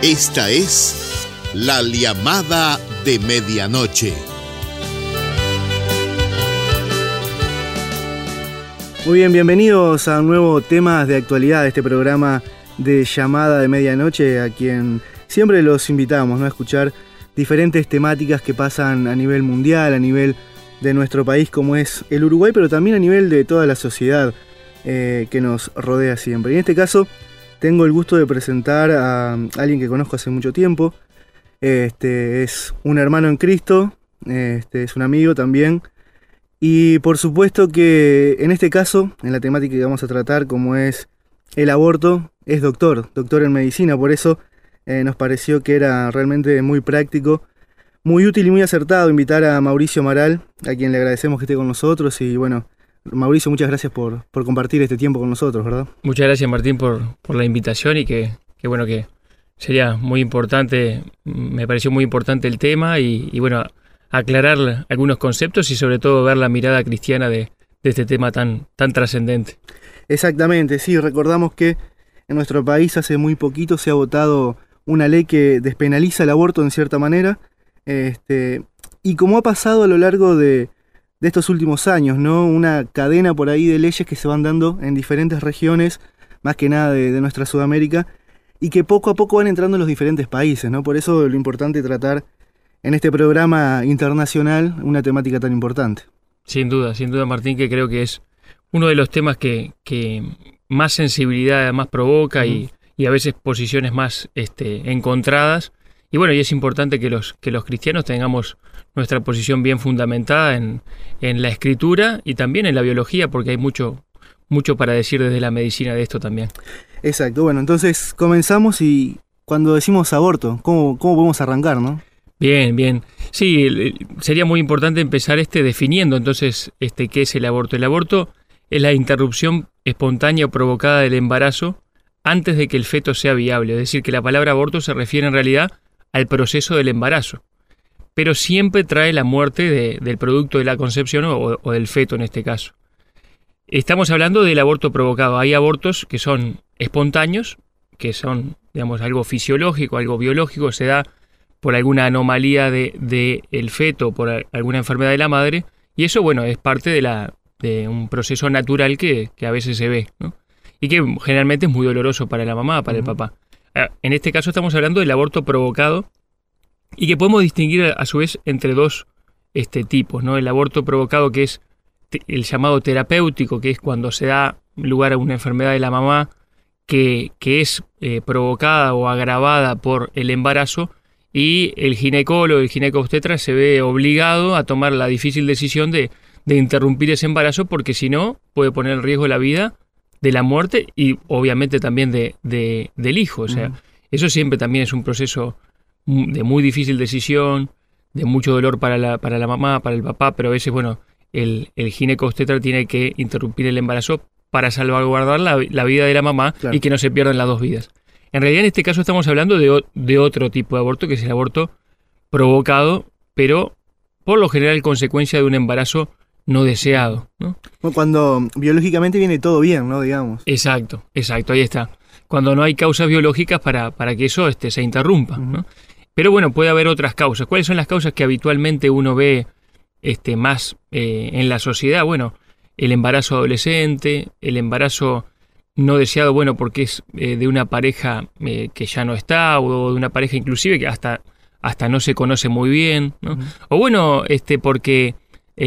Esta es La Llamada de Medianoche. Muy bien, bienvenidos a un nuevo tema de actualidad de este programa de Llamada de Medianoche, a quien siempre los invitamos, ¿no?, a escuchar diferentes temáticas que pasan a nivel mundial, a nivel de nuestro país como es el Uruguay, pero también a nivel de toda la sociedad que nos rodea siempre. Y en este caso tengo el gusto de presentar a alguien que conozco hace mucho tiempo. Es un hermano en Cristo, es un amigo también. Y por supuesto que en este caso, en la temática que vamos a tratar, como es el aborto, es doctor en medicina. Por eso nos pareció que era realmente muy práctico, muy útil y muy acertado invitar a Mauricio Amaral, a quien le agradecemos que esté con nosotros. Y bueno, Mauricio, muchas gracias por compartir este tiempo con nosotros, ¿verdad? Muchas gracias, Martín, por la invitación y que bueno, que sería muy importante, me pareció muy importante el tema y bueno, aclarar algunos conceptos y sobre todo ver la mirada cristiana de este tema tan trascendente. Exactamente, sí, recordamos que en nuestro país hace muy poquito se ha votado una ley que despenaliza el aborto en cierta manera, y como ha pasado a lo largo de estos últimos años, ¿no?, una cadena por ahí de leyes que se van dando en diferentes regiones, más que nada de nuestra Sudamérica, y que poco a poco van entrando en los diferentes países, ¿no? Por eso lo importante es tratar en este programa internacional una temática tan importante. Sin duda, Martín, que creo que es uno de los temas que más sensibilidad además provoca y a veces posiciones más encontradas. Y bueno, y es importante que los cristianos tengamos nuestra posición bien fundamentada en la escritura y también en la biología, porque hay mucho para decir desde la medicina de esto también. Exacto, bueno, entonces comenzamos y cuando decimos aborto, ¿cómo podemos arrancar, no? Bien. Sí, sería muy importante empezar definiendo entonces qué es el aborto. El aborto es la interrupción espontánea o provocada del embarazo antes de que el feto sea viable. Es decir, que la palabra aborto se refiere en realidad al proceso del embarazo, pero siempre trae la muerte del producto de la concepción o del feto en este caso. Estamos hablando del aborto provocado. Hay abortos que son espontáneos, que son, digamos, algo fisiológico, algo biológico, se da por alguna anomalía del feto, por alguna enfermedad de la madre, y eso, bueno, es parte de un proceso natural que a veces se ve, ¿no? Y que generalmente es muy doloroso para la mamá, para el papá. En este caso estamos hablando del aborto provocado y que podemos distinguir a su vez entre dos tipos, ¿no? El aborto provocado, que es el llamado terapéutico, que es cuando se da lugar a una enfermedad de la mamá que es provocada o agravada por el embarazo, y el ginecólogo, el ginecobstetra se ve obligado a tomar la difícil decisión de interrumpir ese embarazo, porque si no puede poner en riesgo la vida, de la muerte y obviamente también del hijo. O sea, eso siempre también es un proceso de muy difícil decisión, de mucho dolor para la mamá, para el papá, pero a veces, bueno, el ginecobstetra tiene que interrumpir el embarazo para salvaguardar la vida de la mamá, claro, y que no se pierdan las dos vidas. En realidad, en este caso estamos hablando de otro tipo de aborto, que es el aborto provocado, pero por lo general consecuencia de un embarazo no deseado, ¿no? Cuando biológicamente viene todo bien, ¿no? Digamos. Exacto, ahí está. Cuando no hay causas biológicas para que eso se interrumpa, ¿no? Pero bueno, puede haber otras causas. ¿Cuáles son las causas que habitualmente uno ve más en la sociedad? Bueno, el embarazo adolescente, el embarazo no deseado, bueno, porque es de una pareja que ya no está, o de una pareja inclusive que hasta no se conoce muy bien, ¿no? O bueno, porque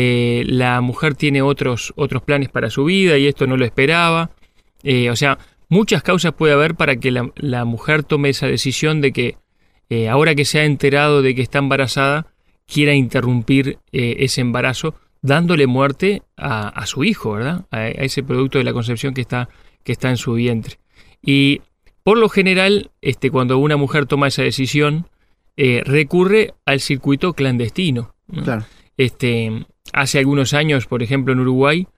la mujer tiene otros planes para su vida y esto no lo esperaba. O sea, muchas causas puede haber para que la mujer tome esa decisión de que ahora que se ha enterado de que está embarazada, quiera interrumpir ese embarazo, dándole muerte a su hijo, ¿verdad? A ese producto de la concepción que está en su vientre. Y por lo general, cuando una mujer toma esa decisión, recurre al circuito clandestino, ¿no? Claro. Hace algunos años, por ejemplo, en Uruguay,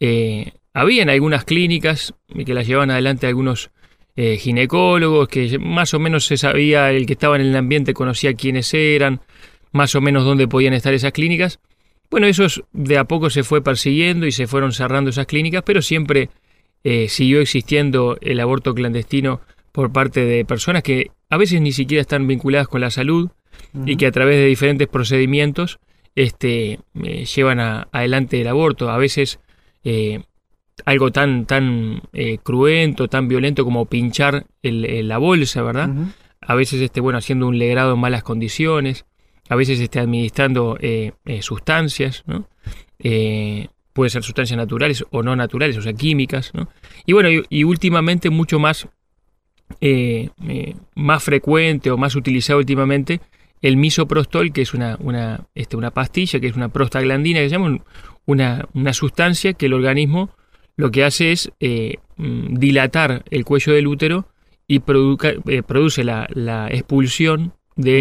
habían algunas clínicas que las llevaban adelante algunos ginecólogos, que más o menos se sabía, el que estaba en el ambiente conocía quiénes eran, más o menos dónde podían estar esas clínicas. Bueno, eso de a poco se fue persiguiendo y se fueron cerrando esas clínicas, pero siempre siguió existiendo el aborto clandestino por parte de personas que a veces ni siquiera están vinculadas con la salud y que a través de diferentes procedimientos llevan adelante el aborto. A veces algo tan cruento, tan violento como pinchar la bolsa, ¿verdad? A veces haciendo un legrado en malas condiciones, a veces administrando sustancias, ¿no? Puede ser sustancias naturales o no naturales, o sea, químicas, ¿no? Y bueno, y últimamente mucho más frecuente o más utilizado últimamente el misoprostol, que es una pastilla, que es una prostaglandina, que se llama una sustancia que el organismo lo que hace es dilatar el cuello del útero y produce la expulsión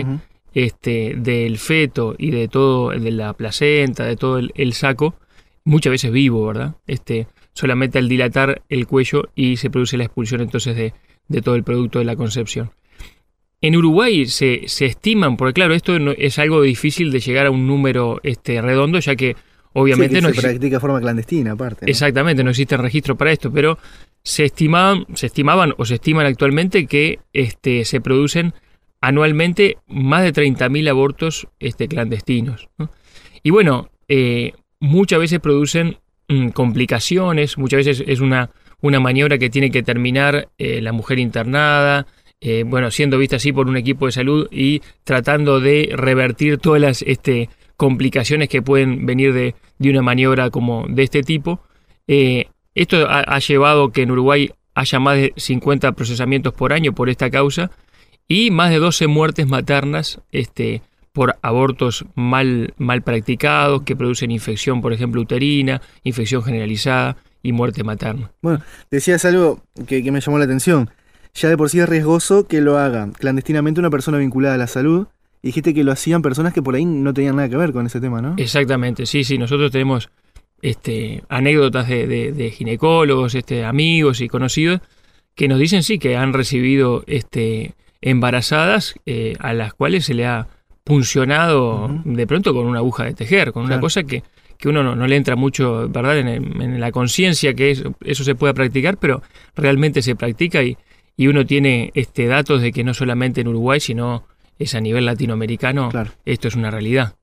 del feto y de todo, de la placenta, de todo el saco, muchas veces vivo, ¿verdad? Solamente al dilatar el cuello y se produce la expulsión entonces de todo el producto de la concepción. En Uruguay se estiman, porque claro, esto es algo difícil de llegar a un número redondo, ya que obviamente se practica de forma clandestina aparte, ¿no? Exactamente, no existe registro para esto, pero se estimaban o se estiman actualmente que se producen anualmente más de 30.000 abortos clandestinos, ¿no? Y bueno, muchas veces producen complicaciones, muchas veces es una maniobra que tiene que terminar la mujer internada, siendo vista así por un equipo de salud y tratando de revertir todas las complicaciones que pueden venir de una maniobra como de este tipo. Esto ha llevado que en Uruguay haya más de 50 procesamientos por año por esta causa y más de 12 muertes maternas por abortos mal practicados que producen infección, por ejemplo, uterina, infección generalizada y muerte materna. Bueno, decías algo que me llamó la atención. Ya de por sí es riesgoso que lo haga clandestinamente una persona vinculada a la salud. Y dijiste que lo hacían personas que por ahí no tenían nada que ver con ese tema, ¿no? Exactamente, sí. Nosotros tenemos anécdotas de ginecólogos, amigos y conocidos que nos dicen sí que han recibido embarazadas a las cuales se le ha puncionado de pronto con una aguja de tejer, con una cosa que uno no le entra mucho, ¿verdad?, en la conciencia que eso se pueda practicar, pero realmente se practica y uno tiene datos de que no solamente en Uruguay, sino es a nivel latinoamericano, claro. Esto es una realidad.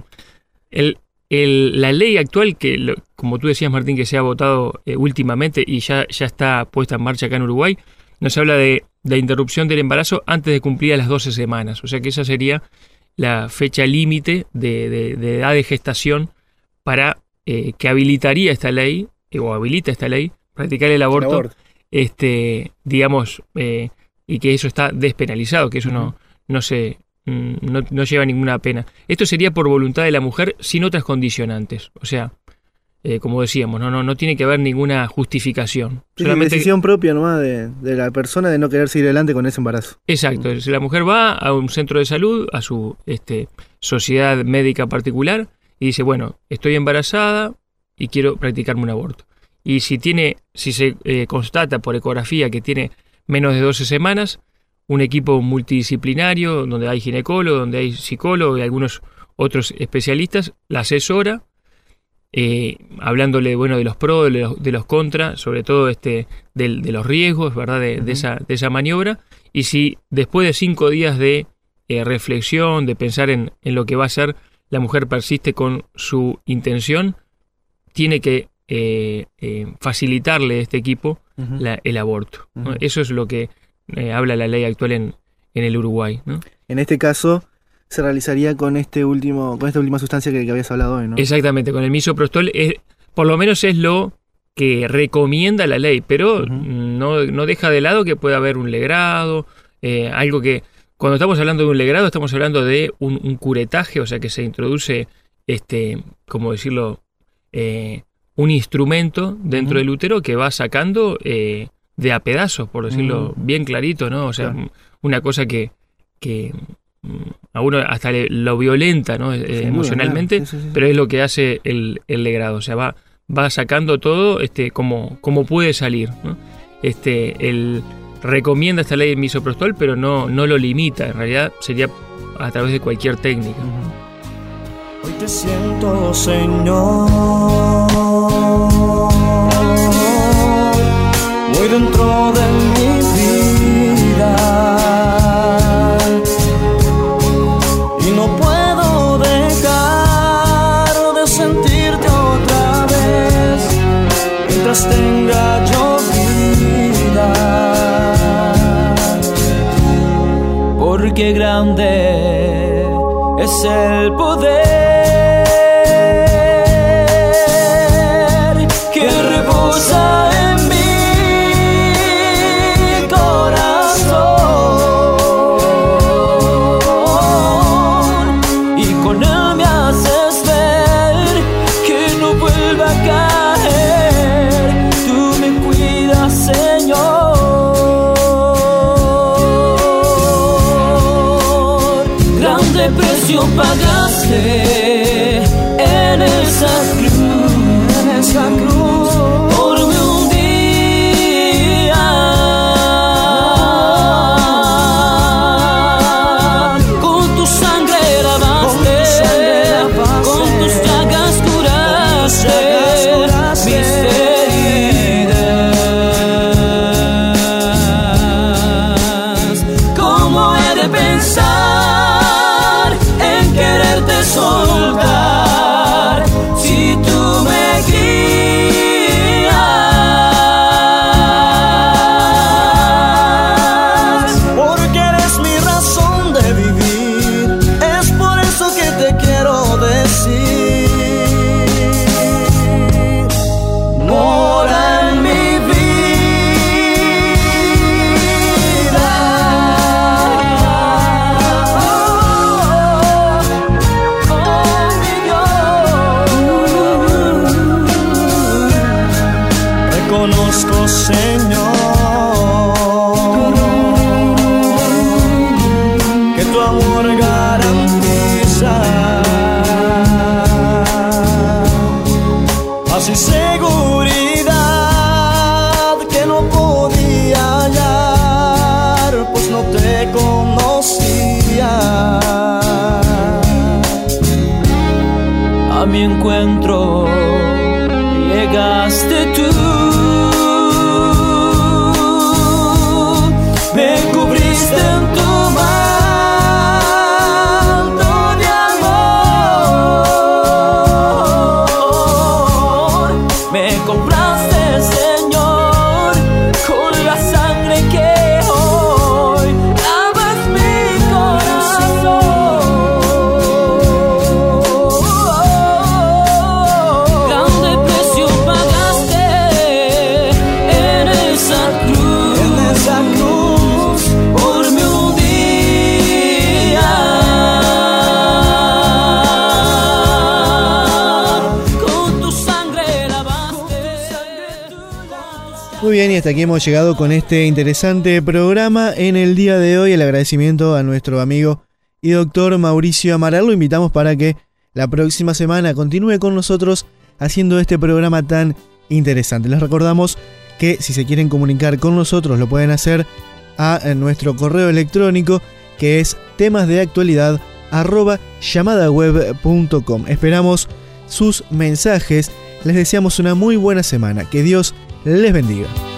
La ley actual, como tú decías, Martín, que se ha votado últimamente y ya está puesta en marcha acá en Uruguay, nos habla de la interrupción del embarazo antes de cumplir las 12 semanas. O sea que esa sería la fecha límite de edad de gestación para que habilitaría esta ley, o habilita esta ley, practicar el aborto. Y que eso está despenalizado, que eso no lleva ninguna pena. Esto sería por voluntad de la mujer sin otras condicionantes. O sea, como decíamos, no tiene que haber ninguna justificación. Sí, solamente decisión propia nomás de la persona de no querer seguir adelante con ese embarazo. Exacto. Si la mujer va a un centro de salud, a su sociedad médica particular, y dice, bueno, estoy embarazada y quiero practicarme un aborto. Y si se constata por ecografía que tiene menos de 12 semanas, un equipo multidisciplinario donde hay ginecólogo, donde hay psicólogo y algunos otros especialistas, la asesora, hablándole de los pros, de los contras, sobre todo de los riesgos, ¿verdad?, de esa maniobra. Y si después de 5 días de reflexión, de pensar en lo que va a hacer, la mujer persiste con su intención, tiene que facilitarle a este equipo el aborto, ¿no? Eso es lo que habla la ley actual en el Uruguay, ¿no? En este caso se realizaría con esta última sustancia que habías hablado hoy, ¿no? Exactamente, con el misoprostol por lo menos es lo que recomienda la ley, pero no deja de lado que pueda haber un legrado, algo que cuando estamos hablando de un legrado estamos hablando de un curetaje, o sea que se introduce ¿cómo decirlo? Un instrumento dentro del útero que va sacando de a pedazos, por decirlo bien clarito, ¿no? O sea, claro. Una cosa que a uno hasta lo violenta, ¿no? Emocionalmente, claro. Sí. Pero es lo que hace el legrado, o sea, va sacando todo como puede salir, ¿no? Él recomienda esta ley de misoprostol, pero no lo limita, en realidad sería a través de cualquier técnica. Hoy te siento, Señor, muy dentro de mi vida. grande es el poder que reposa en mi corazón, y con él me haces ver que no vuelva a caer. Tú me cuidas, Señor. Grande precio pagaste en esa cruz, por mí un día. Con tu sangre lavaste, con tus llagas curaste mis heridas. ¿Cómo he de pensar en quererte soltar si tú me guías? Porque eres mi razón de vivir, es por eso que te quiero decir: mora en mi vida. Mi Dios, reconozco, Señor, que tu amor garantiza paz y seguridad que no podía hallar, pues no te conocía. A mi encuentro llegaste tú, me cubriste en tu manto de amor, me compraste, Señor, con la sangre que hoy lavas mi corazón. Grande precio pagaste en esa cruz, por mí un día. Con tu sangre lavaste. Muy bien, y hasta aquí hemos llegado con este interesante programa. En el día de hoy, el agradecimiento a nuestro amigo y doctor Mauricio Amaral. Lo invitamos para que la próxima semana continúe con nosotros haciendo este programa tan interesante. Les recordamos que si se quieren comunicar con nosotros lo pueden hacer a nuestro correo electrónico, que es temasdeactualidad@llamadaweb.com. Esperamos sus mensajes. Les deseamos una muy buena semana. Que Dios les bendiga.